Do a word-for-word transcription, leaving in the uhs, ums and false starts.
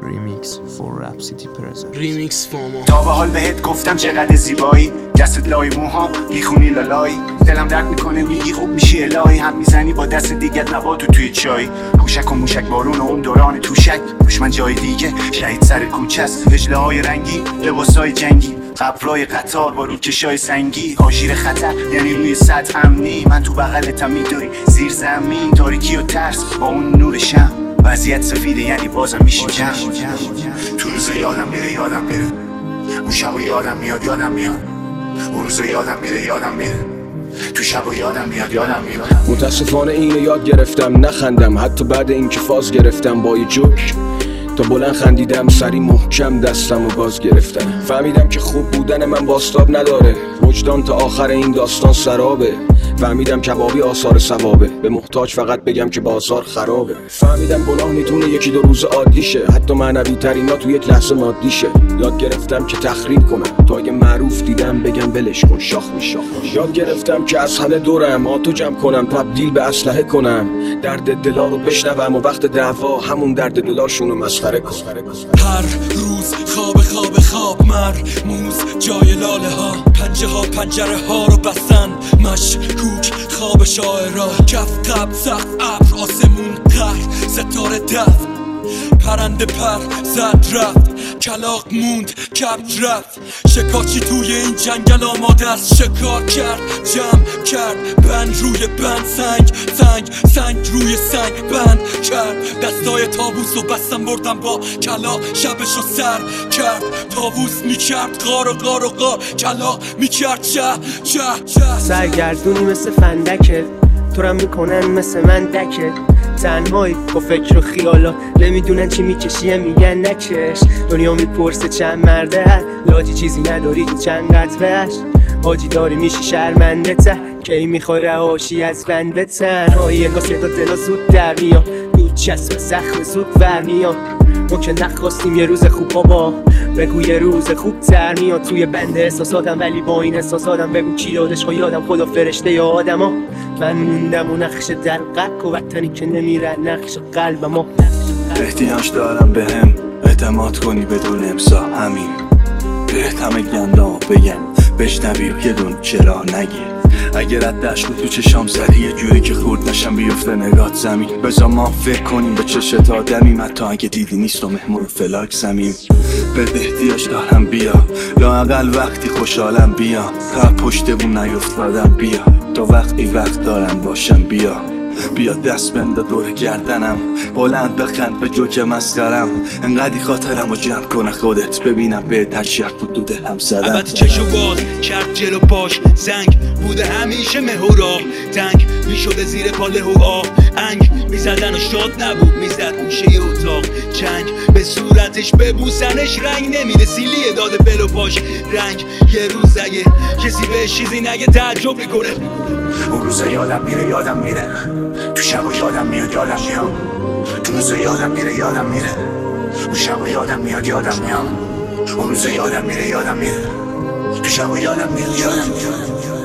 remix for Rap City present. remix فاما. تا به حال بهت گفتم چقدر زیبایی، دستت لای موها میخونی لالایی، دلم درد میکنه میگی خوب میشی الهی، هم میزنی با دست دیگت نباتو توی چای، پوشک و موشک بارون و اون دوران توشک، دشمن جای دیگه شهید سر کوچه است، وجله های رنگی لباسای جنگی، قبرای قطار با روکشای سنگی، آژیر خطر یعنی روی سطح امنی، من تو بغلتم میدوی زیر زمین، تاریکی و ترس با اون نور شم، وضعیت سفیده یعنی بازم میشیم جمع. تو روز یادم میره یادم میره، اون شب یادم میاد یادم میاد، اون روز یادم میره یادم میره، تو شب یادم میاد یادم میاد. متاسفانه اینو یاد گرفتم نخندم، حتی بعد اینکه فاز گرفتم با یه جوک تا بلند خندیدم، سری محکم دستم و گاز گرفتم. فهمیدم که خوب بودن من باستاب نداره، وجدان تا آخر این داستان سرابه. فهمیدم کبابی آثار ثوابه، به محتاج فقط بگم که بازار خرابه. فهمیدم گناه میتونه یکی دو روز عادی شه، حتی معنوی ترینا تو یک لحظه مادی شه. یاد گرفتم که تخریب کنم تا اگه معروف دیدم بگم ولش کن شاخ میشاخ. یاد گرفتم که از همه دورم آتو جمع کنم، تبدیل به اسلحه کنم، درد دلا رو بشنوم و وقت دعوا همون درد دلاشونو مسخره کنم. هر روز خواب خواب خواب مر موز جای لاله ها، پنجه ها پنجره ها رو بستن مشکوک، خواب شاعرا کف قبل سخت ابر آسمون قهر، ستاره دست پرنده پر زد رفت، کلاق موند کبج رفت، شکارچی توی این جنگل آماده است شکار کرد، جمع کرد بند روی بند، سنگ سنگ سنگ روی سنگ بند کرد، دستای تابوس و بستم بردم با کلاق، شبش رو سر کرد، تابوس میکرد غار و غار و غار، کلاق میکرد چه چه چه سرگردونی مثل فندکه، تو رو میکنن مثل من دکه، تنهایی با فکر و خیالا، نمیدونن چی میکشیه میگن نکش، دنیا میپرسه چند مرده لاجی چیزی نداری تو چند قطبهش، حاجی داری میشی شرمنده ته، کی میخوای رهاشی از بند تنهایی، انگاه صدا دلا زود در میاد، دود چسب زخم زود ور میاد، ما که نخواستیم یه روز خوب بابا، بگو یه روز خوب تر میاد، توی بند احساساتم ولی با این احساساتم بگو کی یادش خوا یادم خدا فرشته یا آدم ها، من موندم و نقش دلقک و وطنی که نمیره نقش قلبم ها. احتیاج دارم به هم اعتماد کنی بدون امضا، همین بهت همه گندام بگم بشنوی یه دون چرا نگی، اگر ردش بود تو چشام زدی یه جوری که خورد نشم بیفته نگات زمین، بذار ما فکر کنیم به چشت آدمیم، حتی اگه دیدی نیست و مهمون فلاک زمین، به احتیاج دارم بیا لااقل وقتی خوشحالم بیا، تا پشت بون نیفتادم بیا، تا وقتی وقت دارم باشم بیا، بیا دست بنده دور گردنم، بلند بخند به جوک مسخرم، انقدی خاطرم رو جمع کنه خودت ببینم به ترشیح بود دو دلم زدم. البته چشو باز کرد جلو پاش، زنگ بوده همیشه مهورا، تنگ میشده زیر پاله و آه، انگ میزدن و شاد نبود میزد گوشه ی اتاق، چنگ به صورتش ببوسنش رنگ نمیره، سیلیه داده بلو پاش رنگ، یه روز اگه کسی بهش چیزی نگه تعجب میکنه، اون روز یادم میره یادم میره، تو شب یادم میاد یادم میاد، تو روز یادم میره یادم میره، اون شب یادم میاد یادم میاد، اون روز یادم میره یادم میره، تو شب یادم میاد یادم میاد.